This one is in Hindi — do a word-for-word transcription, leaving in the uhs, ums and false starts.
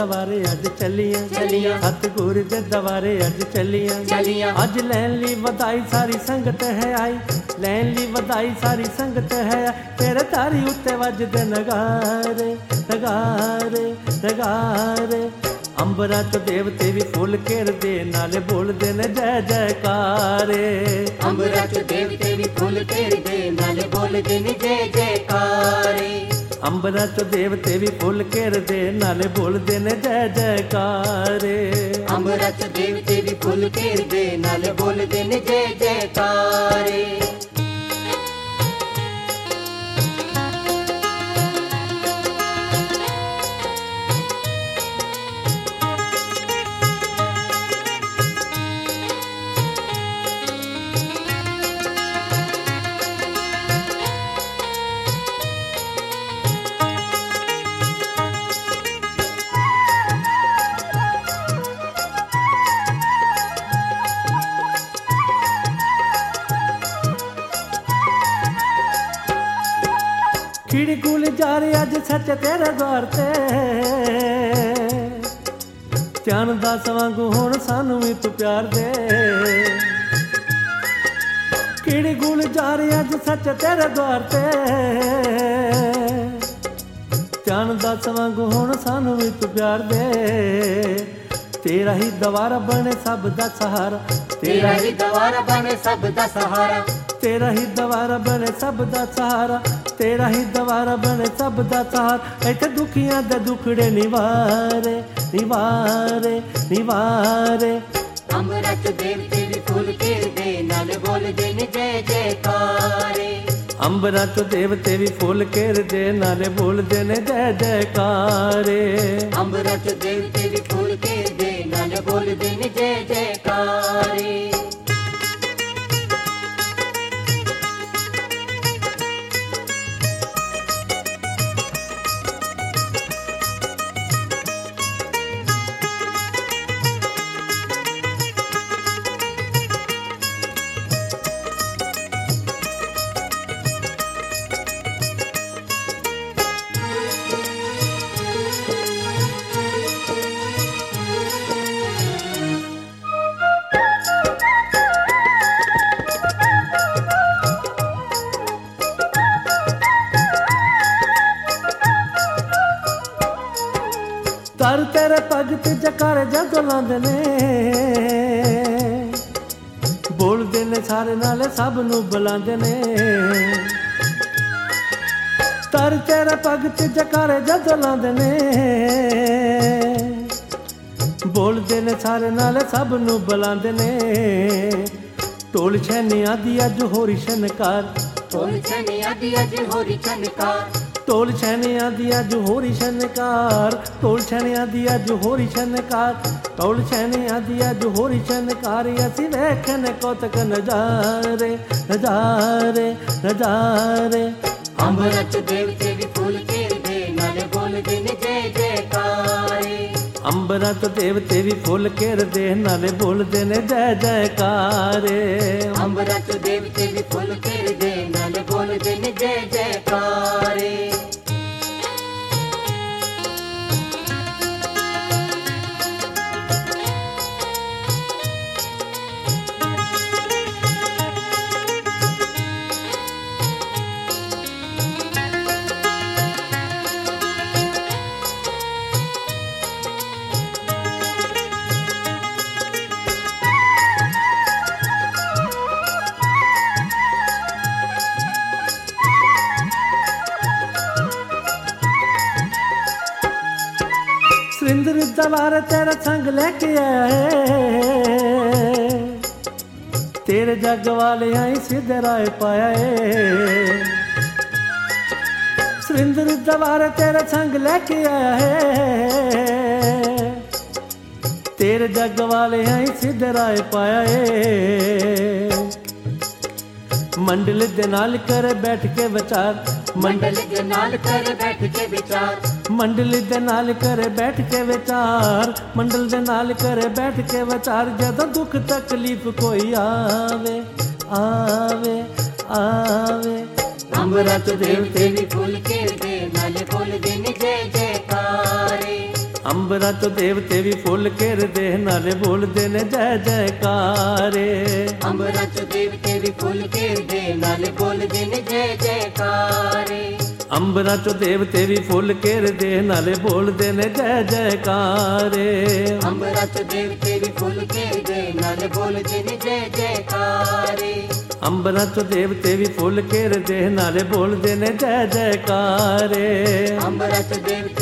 दवारे अज चलियां चलियां सतगुर दे दवारे अज चलियां चलियां अज लैन ली वधाई सारी संगत है आई लैन ली वधाई सारी संगत है तेरे तारी उत्ते वजदे नगारे नगारे नगारे अंबरा तो देवते भी फुल घेरदे नाले बोलदे ने जय जयकारे अंबरा च देवते भी फुल घेरदे नाले बोलदे ने जय जयकारे अंबरा तो देवते भी फुल घेरदे नाले बोलदे ने जय जयकारे अंबरा च देवते भी फुल घेरदे नाले बोलदे ने जय जयकारे खिड़ी गुल जा रही अज सच तेरे द्वार ते चैन दस वांगू हुण सानू भी तू प्यार दे खिड़ी गुल जा रही अज सच तेरे द्वार ते चैन दस वांगू हुण सानू भी तू प्यार दे तेरा ही दवारा बने सब दा सहारा तेरा ही दवारा बने सब दा सहारा तेरा ही दवारा बने सब दा सहारा तेरा ही दवारा बने सब दा सहारा इत्थे दुखियां दे दुखड़े निवारे निवारे निवारे अंबरा च देवते भी फुल घेरदे नाले बोलदे ने जय जयकारे अंबरा तो देवते भी फुल घेरदे नाले बोलदे ने जय जयकारे अंबरा च देवते भी फुल घेरदे नाले बोलदे ने जय जयकारे तर तेरे भगत जकारे जदों लांदे ने बोलदे ने सारे नाले सब नू बुलांदे ने तर तेरे भगत जकारे जदों लांदे ने बोलदे ने सारे नाले सब नू बुलांदे ने ढोल छैनियां दी अज होरी शनकार ढोल छैनियां दी अज होरी शनकार ढोल छैनियां दी अज होरी शनकार ढोल छैनियां दी अज होरी शनकार ढोल छैनियां दी अज होरी शनकार असीं वेखने कौतक नजारे नजारे नजारे अंबरा च देवते भी फुल घेरदे नाले बोलदे ने जय जयकारे अंबरा तो देवते भी फुल घेरदे नाले बोलदे ने जय जयकारे अंबरा च देवते भी फुल घेरदे नाले बोलदे ने जय जयकारे सुरिंद्र दवारे तेरा संग लेके आए तेरे जग वाले आई सीधे राय पाया है सुरिंद्र दवारे तेरा संग लेके आया है तेरे जग वाले आई सीधे राय पाया है मंडल दे नाल कर बैठ के विचार मंडल दे नाल कर बैठ के विचार मंडल दे नाल कर बैठ के विचार मंडल दे नाल कर बैठ के विचार जदों दुख तकलीफ कोई आवे आवे आवे अंबरा च देवते भी फुल घेरदे नाले बोलदे ने जय जयकारे अंबरा ਅੰਬਰਾਂ ਚੋਂ ਦੇਵਤੇ ਵੀ ਫੁੱਲ ਘੇਰਦੇ ਨਾਲੇ ਬੋਲਦੇ ਨੇ ਜੈ ਜੈਕਾਰੇ ਅੰਬਰਾਂ ਚੋਂ ਦੇਵਤੇ ਵੀ ਫੁੱਲ ਘੇਰਦੇ ਨਾਲੇ ਬੋਲਦੇ ਨੇ ਜੈ ਜੈਕਾਰੇ ਅੰਬਰਾਂ ਚੋਂ ਦੇਵਤੇ ਵੀ ਫੁੱਲ ਘੇਰਦੇ ਨਾਲੇ ਬੋਲਦੇ ਨੇ ਜੈ ਜੈਕਾਰੇ ਅੰਬਰਾਂ ਚੋਂ ਦੇਵਤੇ ਵੀ ਫੁੱਲ ਘੇਰਦੇ ਨਾਲੇ ਬੋਲਦੇ ਨੇ ਜੈ ਜੈਕਾਰੇ ਅੰਬਰਾਂ ਚੋਂ ਦੇਵਤੇ ਵੀ ਫੁੱਲ ਘੇਰਦੇ ਨਾਲੇ ਬੋਲਦੇ ਨੇ ਜੈ ਜੈਕਾਰੇ ਅੰਬਰਾਂ ਚੋਂ ਦੇਵਤੇ